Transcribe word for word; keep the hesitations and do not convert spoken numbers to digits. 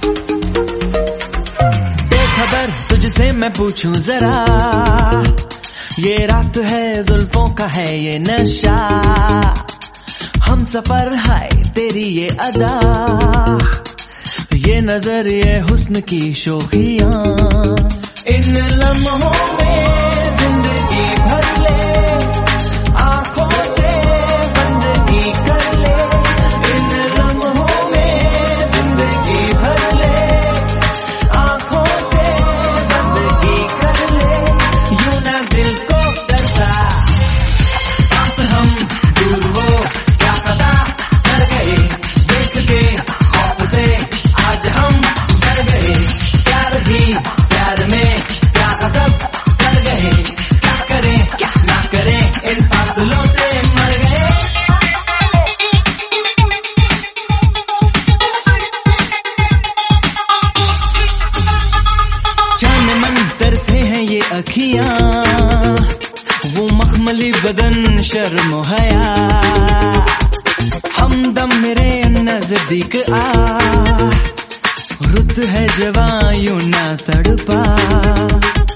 बेखबर तुझसे मैं पूछूं जरा, ये रात है जुल्फों का है ये नशा, हम सफर है तेरी ये अदा, ये नजर ये हुस्न की शोखियां, इन लम्हों में जिंदगी भर ले, आंखों से बंदगी कर ले, इन लम्हों में जिंदगी भर ले, आंखों से बंदगी कर ले, यूं ना दिल को डरता, पास हम दूर हो क्या पता डर गए, देख के खौफ से आज हम डर गए, प्यार भी प्यार में क्या कसब कर गए, क्या करें क्या ना करें इन फासलों से मर गए। जाने मन तरसे हैं ये अखियां, वो मखमली बदन शर्म हया, हमदम मेरे नजदीक आ, रुत है जवां यूं ना तड़पा,